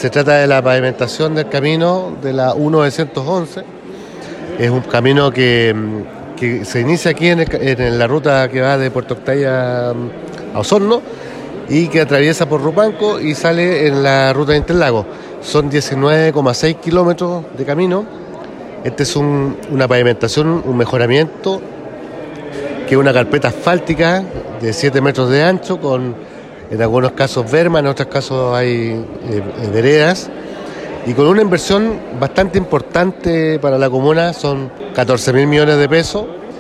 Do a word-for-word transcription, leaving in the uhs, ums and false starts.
Se trata de la pavimentación del camino de la U novecientos once. Es un camino que, que se inicia aquí en, el, en la ruta que va de Puerto Octaya a Osorno y que atraviesa por Rupanco y sale en la ruta de Interlagos. Son diecinueve coma seis kilómetros de camino. Este es un, una pavimentación, un mejoramiento, que es una carpeta asfáltica de siete metros de ancho, con en algunos casos verma, en otros casos hay eh, veredas, y con una inversión bastante importante para la comuna, son catorce mil millones de pesos.